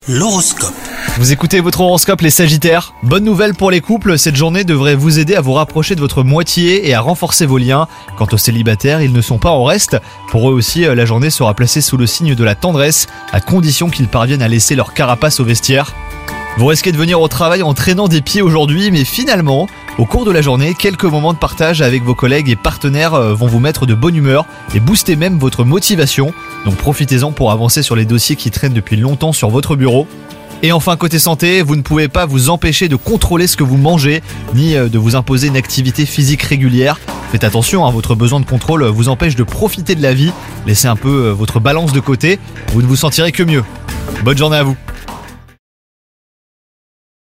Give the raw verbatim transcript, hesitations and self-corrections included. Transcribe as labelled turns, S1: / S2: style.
S1: L'horoscope.
S2: Vous écoutez votre horoscope les Sagittaires. Bonne nouvelle pour les couples, cette journée devrait vous aider à vous rapprocher de votre moitié et à renforcer vos liens. Quant aux célibataires, ils ne sont pas en reste. Pour eux aussi, la journée sera placée sous le signe de la tendresse, à condition qu'ils parviennent à laisser leur carapace au vestiaire. Vous risquez de venir au travail en traînant des pieds aujourd'hui, mais finalement, au cours de la journée, quelques moments de partage avec vos collègues et partenaires vont vous mettre de bonne humeur et booster même votre motivation. Donc profitez-en pour avancer sur les dossiers qui traînent depuis longtemps sur votre bureau. Et enfin, côté santé, vous ne pouvez pas vous empêcher de contrôler ce que vous mangez, ni de vous imposer une activité physique régulière. Faites attention, hein, votre besoin de contrôle vous empêche de profiter de la vie. Laissez un peu votre balance de côté, vous ne vous sentirez que mieux. Bonne journée à vous.